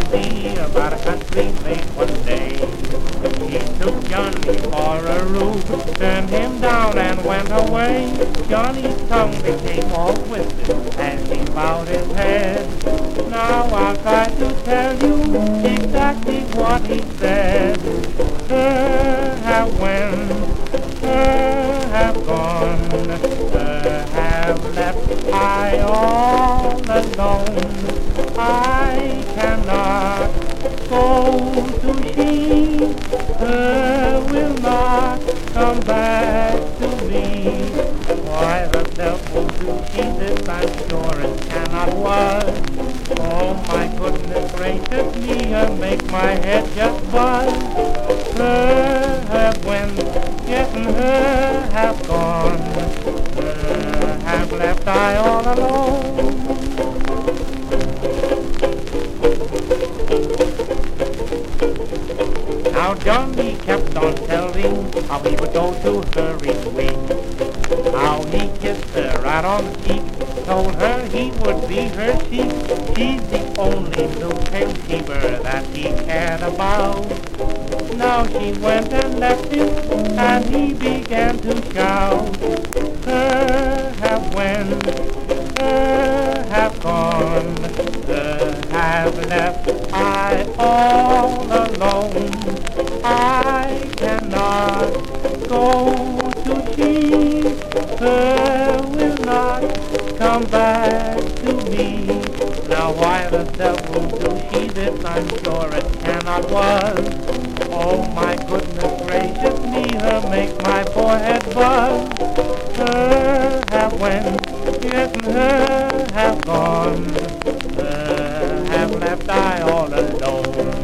crazy about a country made one day. She took Johnny for a roof, turned him down and went away. Johnny's tongue became all twisted as he bowed his head. Now I'll try to tell you exactly what he said. Her have went, her have gone, her have left I all alone. I cannot go to she, her will not come back to me. Why the devil do she this, I'm sure it cannot was. Oh my goodness gracious me, her make my head just buzz. Her have went, yes, and her have gone, her have left I all alone. Now Johnny kept on telling how he would go to her each week, how he kissed her right on the cheek, told her he would be her sheep. She's the only blue-tailed sheeper that he cared about. Now she went and left him, and he began to shout. Her have went, her have gone, her have left I all alone. I cannot go to she, her will not come back to me. Now why the devil do she this, I'm sure it cannot was. Oh my goodness gracious me, her make my forehead buzz. Her have went, yes, and her have gone, her have left I all alone.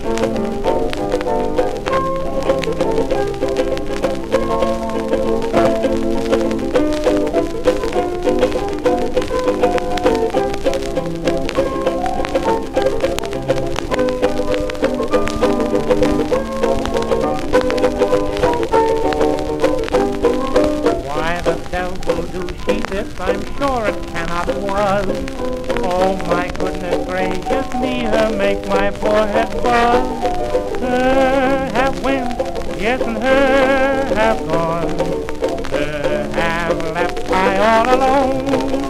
I'm sure it cannot was. Oh my goodness gracious me, her make my forehead buzz. Her have went, yes, and her have gone, her have left I all alone.